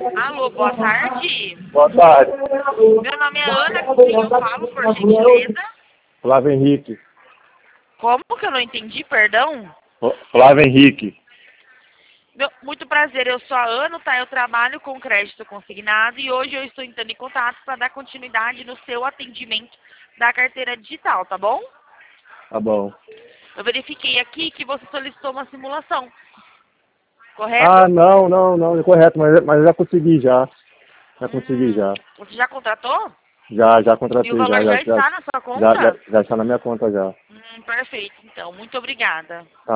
Alô, boa tarde. Boa tarde. Meu nome é Ana, com quem eu falo, por gentileza? Flávio Henrique. Como que eu não entendi, perdão? Flávio Henrique. Muito prazer, eu sou a Ana, tá? Eu trabalho com crédito consignado e hoje eu estou entrando em contato para dar continuidade no seu atendimento da carteira digital, tá bom? Tá bom. Eu verifiquei aqui que você solicitou uma simulação, correto? Ah, não, é correto, mas eu já consegui já. Já consegui já. Você já contratou? Já E o contratei, valor já está na sua conta? já está na minha conta já. Perfeito, então. Muito obrigada.